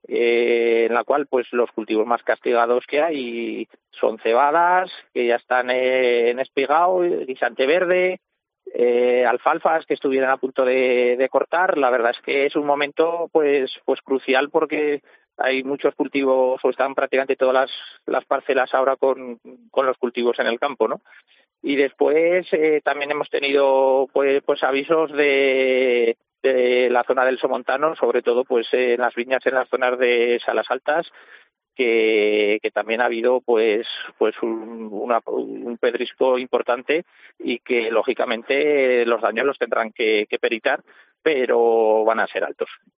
en la cual pues los cultivos más castigados que hay son cebadas, que ya están en espigado, guisante verde, alfalfas que estuvieran a punto de cortar. La verdad es que es un momento pues crucial, porque hay muchos cultivos, o están prácticamente todas las parcelas ahora con los cultivos en el campo, ¿no? Y después también hemos tenido pues avisos de la zona del Somontano, sobre todo pues en las viñas, en las zonas de Salas Altas, que también ha habido pues un pedrisco importante, y que lógicamente los daños los tendrán que peritar, pero van a ser altos.